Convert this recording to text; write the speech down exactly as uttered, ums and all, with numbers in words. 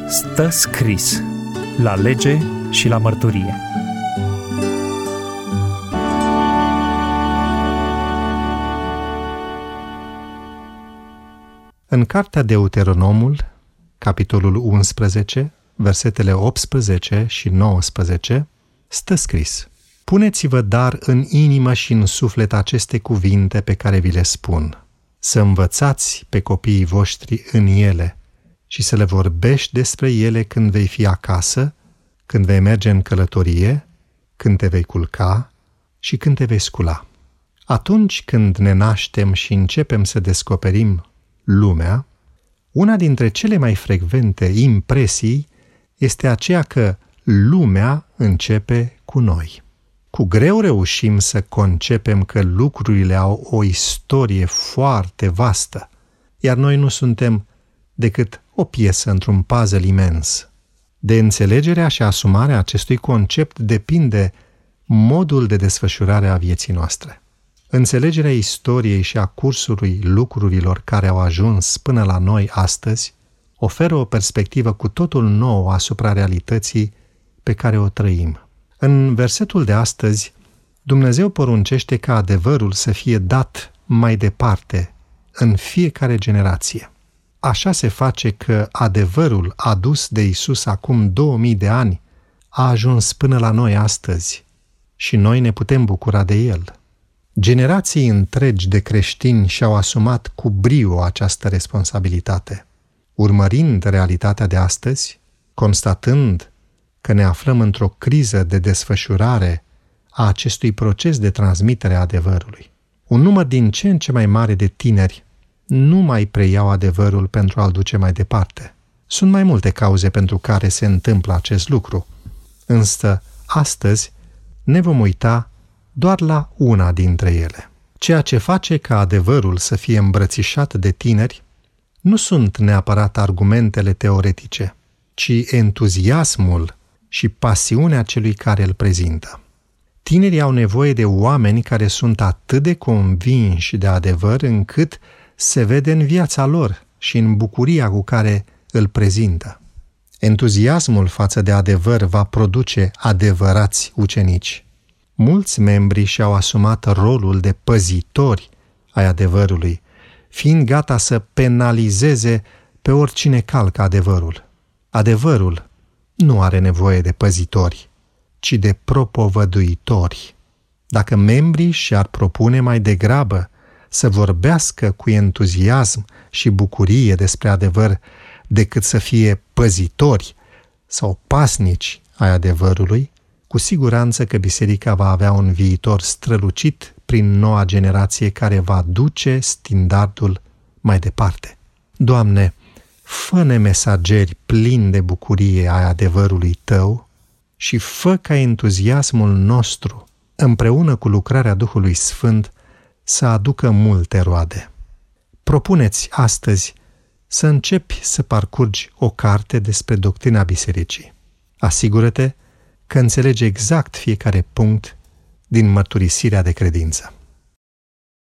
Stă scris la lege și la mărturie. În cartea Deuteronomul, capitolul unsprezece, versetele optsprezece și nouăsprezece, stă scris: Puneți-vă dar în inimă și în suflet aceste cuvinte pe care vi le spun, să învățați pe copiii voștri în ele și să le vorbești despre ele când vei fi acasă, când vei merge în călătorie, când te vei culca și când te vei scula. Atunci când ne naștem și începem să descoperim lumea, una dintre cele mai frecvente impresii este aceea că lumea începe cu noi. Cu greu reușim să concepem că lucrurile au o istorie foarte vastă, iar noi nu suntem decât o piesă într-un puzzle imens. De înțelegerea și asumarea acestui concept depinde modul de desfășurare a vieții noastre. Înțelegerea istoriei și a cursului lucrurilor care au ajuns până la noi astăzi oferă o perspectivă cu totul nouă asupra realității pe care o trăim. În versetul de astăzi, Dumnezeu poruncește ca adevărul să fie dat mai departe în fiecare generație. Așa se face că adevărul adus de Iisus acum două mii de ani a ajuns până la noi astăzi și noi ne putem bucura de el. Generații întregi de creștini și-au asumat cu brio această responsabilitate. Urmărind realitatea de astăzi, constatând că ne aflăm într-o criză de desfășurare a acestui proces de transmitere a adevărului, un număr din ce în ce mai mare de tineri nu mai preiau adevărul pentru a-l duce mai departe. Sunt mai multe cauze pentru care se întâmplă acest lucru, însă astăzi ne vom uita doar la una dintre ele. Ceea ce face ca adevărul să fie îmbrățișat de tineri nu sunt neapărat argumentele teoretice, ci entuziasmul și pasiunea celui care îl prezintă. Tinerii au nevoie de oameni care sunt atât de convinși de adevăr încât se vede în viața lor și în bucuria cu care îl prezintă. Entuziasmul față de adevăr va produce adevărați ucenici. Mulți membri și-au asumat rolul de păzitori ai adevărului, fiind gata să penalizeze pe oricine calcă adevărul. Adevărul nu are nevoie de păzitori, ci de propovăduitori. Dacă membrii și-ar propune mai degrabă să vorbească cu entuziasm și bucurie despre adevăr decât să fie păzitori sau pasnici ai adevărului, cu siguranță că biserica va avea un viitor strălucit prin noua generație care va duce standardul mai departe. Doamne, fă-ne mesageri plini de bucurie ai adevărului Tău și fă ca entuziasmul nostru, împreună cu lucrarea Duhului Sfânt, să aducă multe roade. Propuneți astăzi să începi să parcurgi o carte despre doctrina bisericii. Asigură-te că înțelegi exact fiecare punct din mărturisirea de credință.